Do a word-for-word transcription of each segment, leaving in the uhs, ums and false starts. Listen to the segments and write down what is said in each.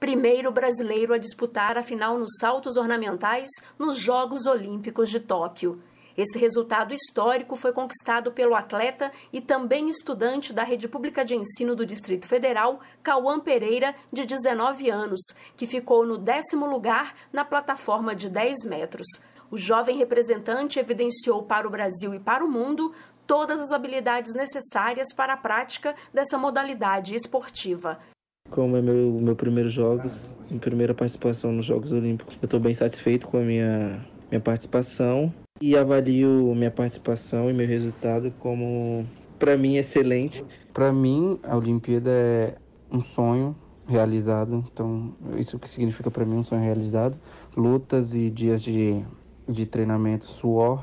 primeiro brasileiro a disputar a final nos saltos ornamentais nos Jogos Olímpicos de Tóquio. Esse resultado histórico foi conquistado pelo atleta e também estudante da Rede Pública de Ensino do Distrito Federal, Cauã Pereira, de dezenove anos, que ficou no décimo lugar na plataforma de dez metros. O jovem representante evidenciou para o Brasil e para o mundo todas as habilidades necessárias para a prática dessa modalidade esportiva. Como é meu, meu primeiro Jogos, minha primeira participação nos Jogos Olímpicos, eu estou bem satisfeito com a minha, minha participação e avalio minha participação e meu resultado como, para mim, excelente. Para mim, a Olimpíada é um sonho realizado, então isso que significa para mim um sonho realizado. Lutas e dias de, de treinamento, suor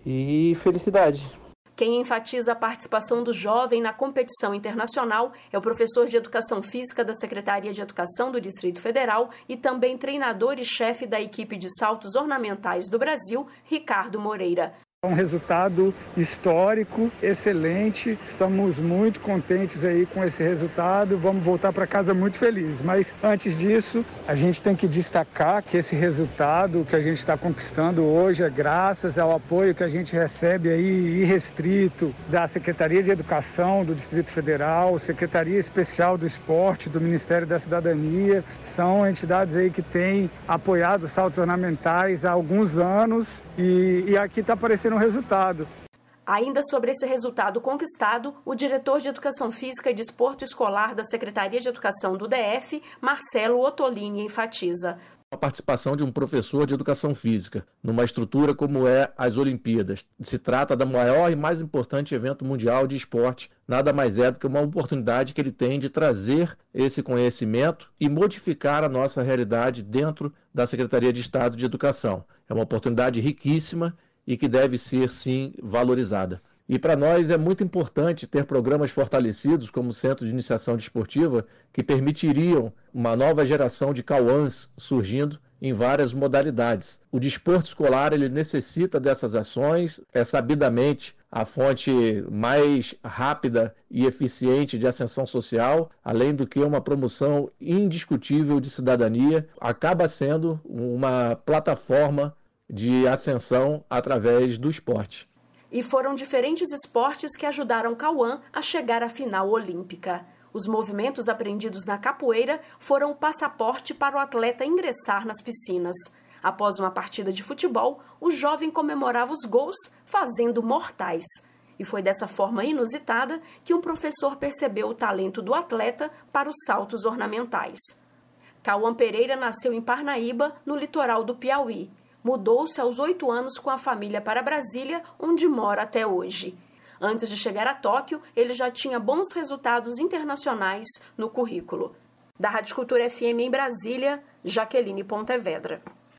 e felicidade. Quem enfatiza a participação do jovem na competição internacional é o professor de Educação Física da Secretaria de Educação do Distrito Federal e também treinador e chefe da equipe de saltos ornamentais do Brasil, Ricardo Moreira. Um resultado histórico, excelente. Estamos muito contentes aí com esse resultado. Vamos voltar para casa muito felizes. Mas antes disso, a gente tem que destacar que esse resultado que a gente está conquistando hoje é graças ao apoio que a gente recebe aí irrestrito da Secretaria de Educação do Distrito Federal, Secretaria Especial do Esporte, do Ministério da Cidadania. São entidades aí que têm apoiado os saltos ornamentais há alguns anos e, e aqui está aparecendo o resultado. Ainda sobre esse resultado conquistado, o diretor de Educação Física e Desporto Escolar da Secretaria de Educação do D F, Marcelo Ottolini, enfatiza. A participação de um professor de Educação Física numa estrutura como é as Olimpíadas. Se trata do maior e mais importante evento mundial de esporte. Nada mais é do que uma oportunidade que ele tem de trazer esse conhecimento e modificar a nossa realidade dentro da Secretaria de Estado de Educação. É uma oportunidade riquíssima e que deve ser, sim, valorizada. E para nós é muito importante ter programas fortalecidos como o Centro de Iniciação Desportiva que permitiriam uma nova geração de cauãs surgindo em várias modalidades. O desporto escolar ele necessita dessas ações, é sabidamente a fonte mais rápida e eficiente de ascensão social, além do que uma promoção indiscutível de cidadania, acaba sendo uma plataforma de ascensão através do esporte. E foram diferentes esportes que ajudaram Cauã a chegar à final olímpica. Os movimentos aprendidos na capoeira foram o passaporte para o atleta ingressar nas piscinas. Após uma partida de futebol, o jovem comemorava os gols fazendo mortais. E foi dessa forma inusitada que um professor percebeu o talento do atleta para os saltos ornamentais. Cauã Pereira nasceu em Parnaíba, no litoral do Piauí. Mudou-se aos oito anos com a família para Brasília, onde mora até hoje. Antes de chegar a Tóquio, ele já tinha bons resultados internacionais no currículo. Da Rádio Cultura F M em Brasília, Jaqueline Pontevedra.